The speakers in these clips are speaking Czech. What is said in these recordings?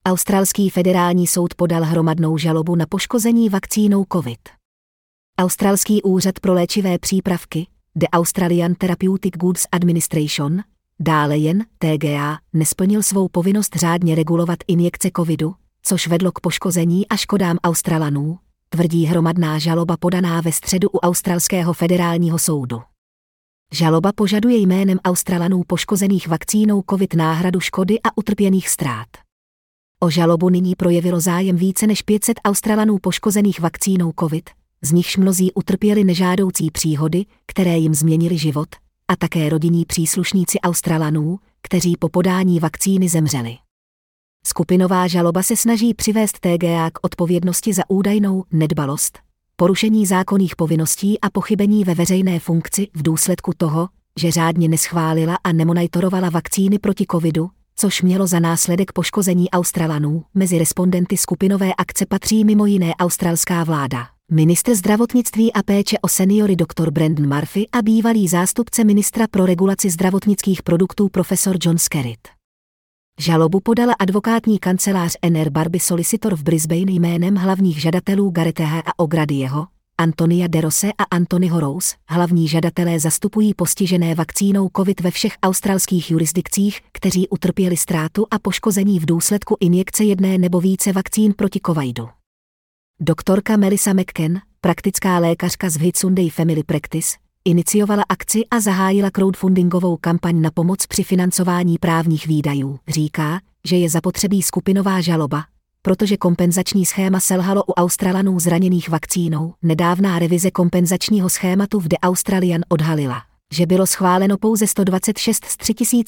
Australský federální soud podal hromadnou žalobu na poškození vakcínou COVID. Australský úřad pro léčivé přípravky, The Australian Therapeutic Goods Administration, dále jen TGA, nesplnil svou povinnost řádně regulovat injekce covidu, což vedlo k poškození a škodám Australanů, tvrdí hromadná žaloba podaná ve středu u australského federálního soudu. Žaloba požaduje jménem Australanů poškozených vakcínou COVID náhradu škody a utrpěných ztrát. O žalobu nyní projevilo zájem více než 500 Australanů poškozených vakcínou COVID, z nichž mnozí utrpěli nežádoucí příhody, které jim změnily život, a také rodinní příslušníci Australanů, kteří po podání vakcíny zemřeli. Skupinová žaloba se snaží přivést TGA k odpovědnosti za údajnou nedbalost, porušení zákonných povinností a pochybení ve veřejné funkci v důsledku toho, že řádně neschválila a nemonitorovala vakcíny proti covidu, což mělo za následek poškození Australanů. Mezi respondenty skupinové akce patří mimo jiné australská vláda, ministr zdravotnictví a péče o seniory dr. Brendan Murphy a bývalý zástupce ministra pro regulaci zdravotnických produktů profesor John Skerritt. Žalobu podala advokátní kancelář NR Barbie Solicitor v Brisbane jménem hlavních žadatelů Garetheho a O'Gradyho, Antonia De Rose a Anthonyho Rose. Hlavní žadatelé zastupují postižené vakcínou COVID ve všech australských jurisdikcích, kteří utrpěli ztrátu a poškození v důsledku injekce jedné nebo více vakcín proti covidu. Doktorka Melissa McCann, praktická lékařka z Whitsunday Family Practice, iniciovala akci a zahájila crowdfundingovou kampaň na pomoc při financování právních výdajů. Říká, že je zapotřebí skupinová žaloba, protože kompenzační schéma selhalo u Australanů zraněných vakcínou. Nedávná revize kompenzačního schématu v The Australian odhalila, že bylo schváleno pouze 126 z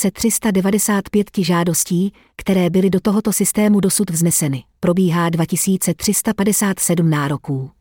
3395 žádostí, které byly do tohoto systému dosud vzneseny. Probíhá 2357 nároků.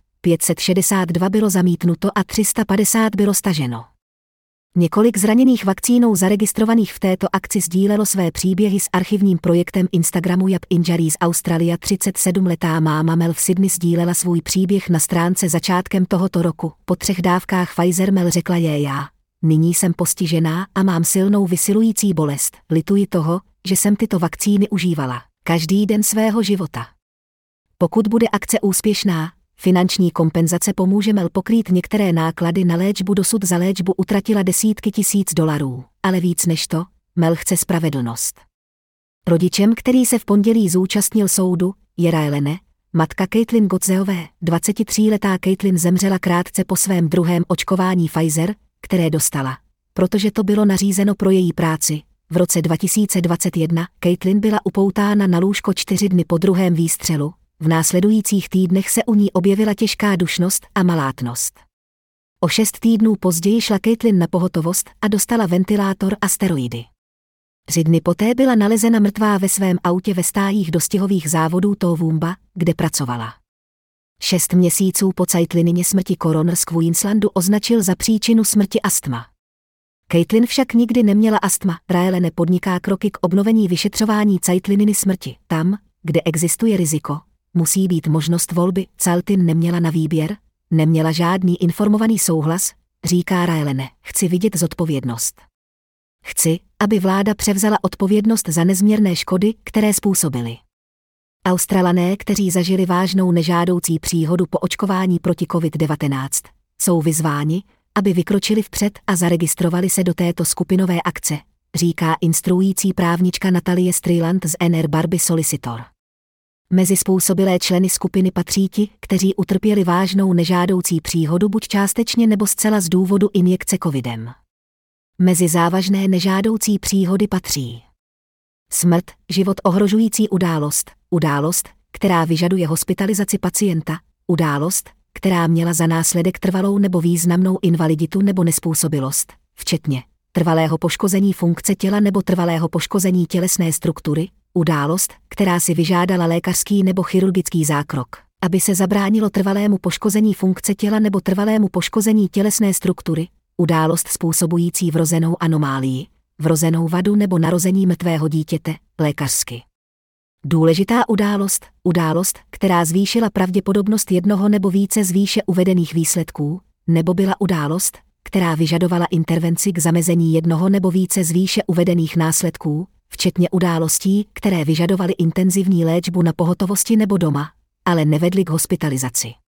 562 bylo zamítnuto a 350 bylo staženo. Několik zraněných vakcínou zaregistrovaných v této akci sdílelo své příběhy s archivním projektem Instagramu Yap Injuries Australia. 37letá máma Mel v Sydney sdílela svůj příběh na stránce začátkem tohoto roku. Po 3 dávkách Pfizer Mel řekla já. Nyní jsem postižená a mám silnou vysilující bolest. Lituji toho, že jsem tyto vakcíny užívala každý den svého života. Pokud bude akce úspěšná, finanční kompenzace pomůže Mel pokrýt některé náklady na léčbu. Dosud za léčbu utratila desítky tisíc dolarů, ale víc než to, Mel chce spravedlnost. Rodičem, který se v pondělí zúčastnil soudu, je Raelene, matka Caitlin Godseové. 23letá Caitlin zemřela krátce po svém druhém očkování Pfizer, které dostala, protože to bylo nařízeno pro její práci. V roce 2021 Caitlin byla upoutána na lůžko 4 dny po druhém výstřelu. V následujících týdnech se u ní objevila těžká dušnost a malátnost. O 6 týdnů později šla Caitlin na pohotovost a dostala ventilátor a steroidy. 3 dny poté byla nalezena mrtvá ve svém autě ve stájích dostihových závodů Toowoomba, kde pracovala. 6 měsíců po Caitlinině smrti koroner z Queenslandu označil za příčinu smrti astma. Caitlin však nikdy neměla astma. Raelene podniká kroky k obnovení vyšetřování Caitlininy smrti. Tam, kde existuje riziko, musí být možnost volby. Caitlin neměla na výběr, neměla žádný informovaný souhlas, říká Raelene. Chci vidět zodpovědnost. Chci, aby vláda převzala odpovědnost za nezměrné škody, které způsobili. Australané, kteří zažili vážnou nežádoucí příhodu po očkování proti COVID-19, jsou vyzváni, aby vykročili vpřed a zaregistrovali se do této skupinové akce, říká instruující právnička Natalie Striland z NR Barbie Solicitor. Mezi způsobilé členy skupiny patří ti, kteří utrpěli vážnou nežádoucí příhodu buď částečně nebo zcela z důvodu injekce covidem. Mezi závažné nežádoucí příhody patří smrt, život ohrožující událost, která vyžaduje hospitalizaci pacienta, událost, která měla za následek trvalou nebo významnou invaliditu nebo nezpůsobilost, včetně trvalého poškození funkce těla nebo trvalého poškození tělesné struktury, událost, která si vyžádala lékařský nebo chirurgický zákrok, aby se zabránilo trvalému poškození funkce těla nebo trvalému poškození tělesné struktury, událost způsobující vrozenou anomálii, vrozenou vadu nebo narození mrtvého dítěte, lékařsky. Důležitá událost, která zvýšila pravděpodobnost jednoho nebo více z výše uvedených výsledků, nebo byla událost, která vyžadovala intervenci k zamezení jednoho nebo více z výše uvedených následků, včetně událostí, které vyžadovaly intenzivní léčbu na pohotovosti nebo doma, ale nevedly k hospitalizaci.